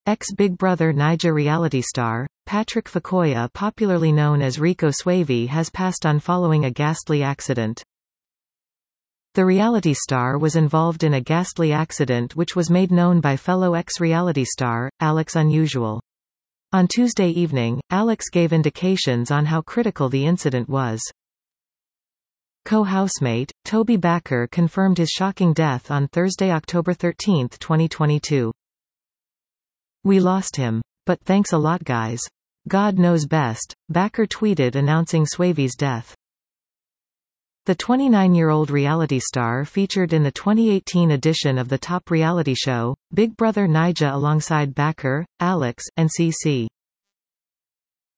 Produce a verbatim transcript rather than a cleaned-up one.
Ex-Big Brother Naija reality star, Patrick Fakoya, popularly known as Rico Suave, has passed on following a ghastly accident. The reality star was involved in a ghastly accident which was made known by fellow ex-reality star, Alex Unusual. On Tuesday evening, Alex gave indications on how critical the incident was. Co-housemate, Toby Backer, confirmed his shocking death on Thursday, October thirteenth, twenty twenty-two. "We lost him. But thanks a lot guys. God knows best," Backer tweeted announcing Suave's death. The twenty-nine-year-old reality star featured in the twenty eighteen edition of the top reality show, Big Brother Naija alongside Backer, Alex, and C C.